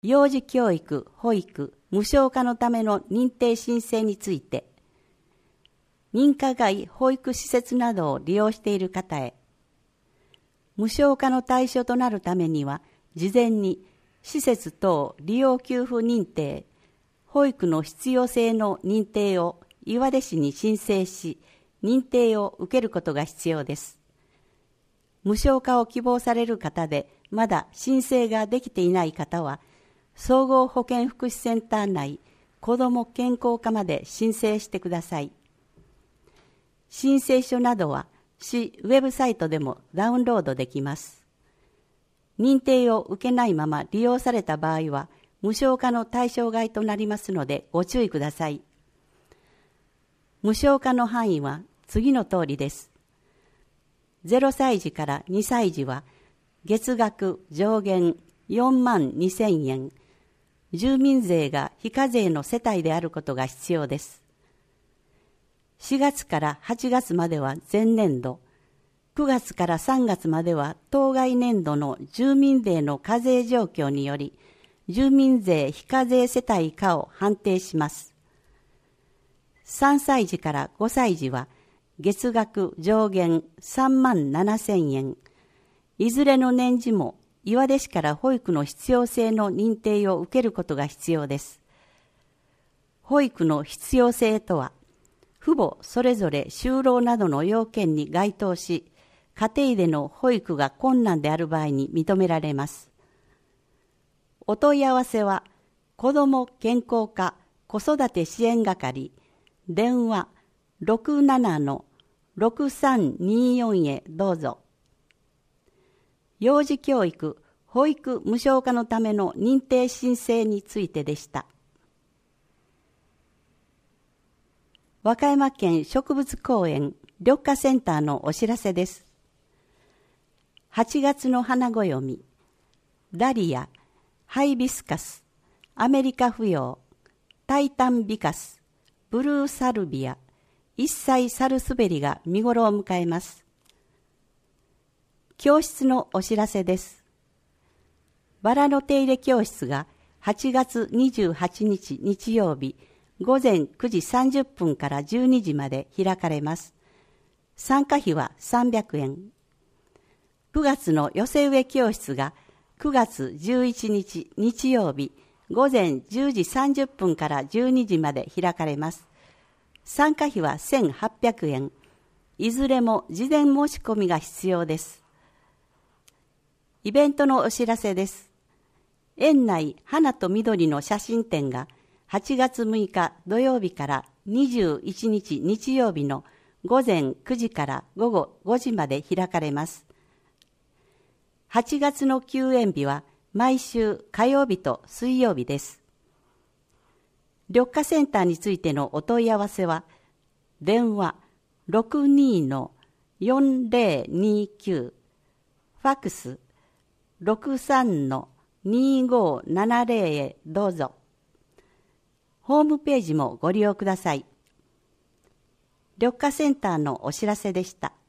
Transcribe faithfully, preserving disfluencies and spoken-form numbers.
幼児教育、保育、無償化のための認定申請について、認可外保育施設などを利用している方へ、無償化の対象となるためには、事前に施設等利用給付認定、保育の必要性の認定を岩出市に申請し、認定を受けることが必要です。無償化を希望される方で、まだ申請ができていない方は、総合保健福祉センター内子ども健康課まで申請してください。申請書などは市ウェブサイトでもダウンロードできます。認定を受けないまま利用された場合は、無償化の対象外となりますのでご注意ください。無償化の範囲は次の通りです。ゼロさい児からにさい児は月額上限よんまんにせんえん、住民税が非課税の世帯であることが必要です。しがつからはちがつまでは前年度、くがつからさんがつまでは当該年度の住民税の課税状況により、住民税非課税世帯かを判定します。さんさい児からごさい児は月額上限さんまんななせんえん、いずれの年次も岩出市から保育の必要性の認定を受けることが必要です。保育の必要性とは、父母それぞれ就労などの要件に該当し、家庭での保育が困難である場合に認められます。お問い合わせは、子ども健康課子育て支援係、電話 ろくななのろくさんによん へどうぞ。幼児教育、保育無償化のための認定申請についてでした。和歌山県植物公園緑化センターのお知らせです。はちがつの花暦、ダリア、ハイビスカス、アメリカフヨウ、タイタンビカス、ブルーサルビア、一切サルスベリが見頃を迎えます。教室のお知らせです。バラの手入れ教室がはちがつにじゅうはちにち日曜日ごぜんくじさんじゅっぷんからじゅうにじまで開かれます。参加費はさんびゃくえん。くがつの寄せ植え教室がくがつじゅういちにち日曜日ごぜんじゅうじさんじゅっぷんからじゅうにじまで開かれます。参加費はせんはっぴゃくえん。いずれも事前申し込みが必要です。イベントのお知らせです。園内花と緑の写真展がはちがつむいか土曜日からにじゅういちにち日曜日のごぜんくじからごごごじまで開かれます。はちがつの休園日は毎週火曜日と水曜日です。緑化センターについてのお問い合わせは、電話 ろくにのよんぜろにきゅう、ファックス ろくさんのにごななぜろ へどうぞ。ホームページもご利用ください。緑化センターのお知らせでした。